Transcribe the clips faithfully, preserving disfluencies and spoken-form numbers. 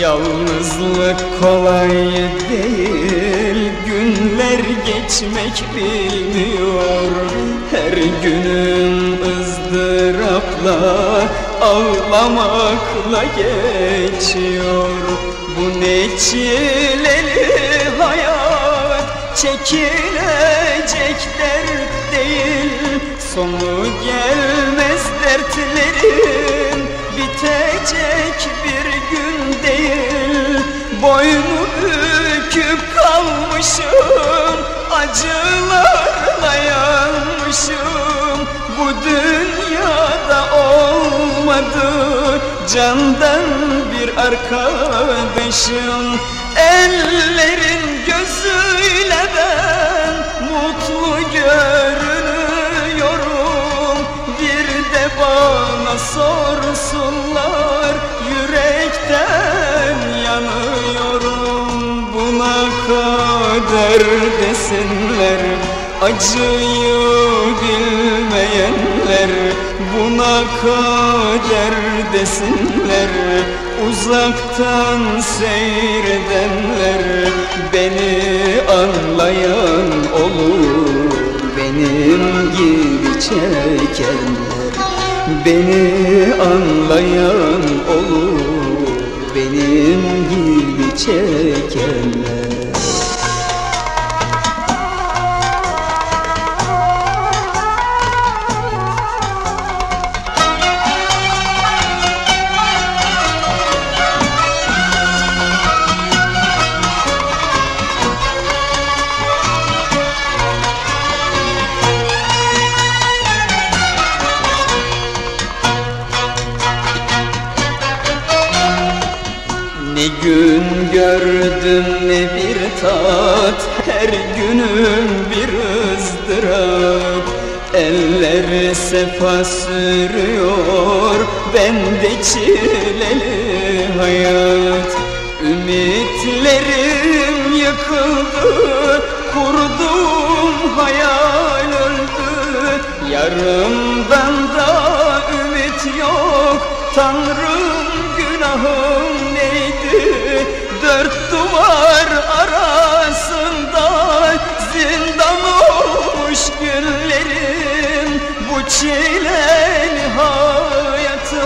Yalnızlık kolay değil, günler geçmek bilmiyor. Her günüm ızdırapla, ağlamakla geçiyor. Bu ne çileli hayat, çekilecek dert değil. Sonu gelmez dertlerin, bitecek bir gün değil. Boynu büküp kalmışım, acılarla yanmışım. Bu dünyada olmadı candan bir arkadaşım. Ellerin gözüyle ben mutlu görünüyorum. Bir de bana sorsunlar, yürekten yanıyorum. Buna kader desinler, acıyı bilmeyenler. Buna kader desinler, uzaktan seyredenler. Beni anlayan olur, benim gibi çekenler. Beni anlayan olur, benim gibi çekenler. Ne gün gördüm ne bir tat, her günüm bir ızdırap. Eller sefa sürüyor, bende çileli hayat. Ümitlerim yıkıldı, kurduğum hayal öldü. Yarımdan da ümit yok, Tanrım günahım neydi? Dört duvar arasında zindan olmuş günlerim. Bu çileli hayatı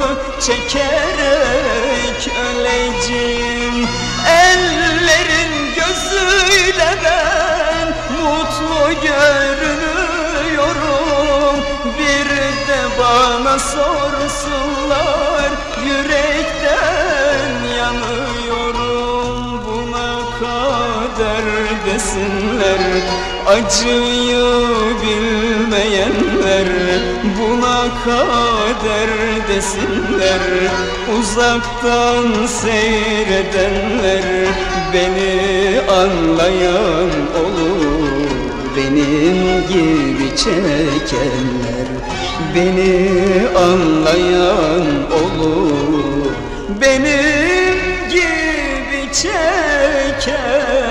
çekerek öleceğim. Ellerin gözüyle ben mutlu görünüyorum. Bir de bana sorsunlar, yürekten yanıyorum. Buna kader desinler, acıyı bilmeyenler. Buna kader desinler, uzaktan seyredenler. Beni anlayan olur, benim gibi çekenler. Beni anlayan olur, benim gibi çekenler.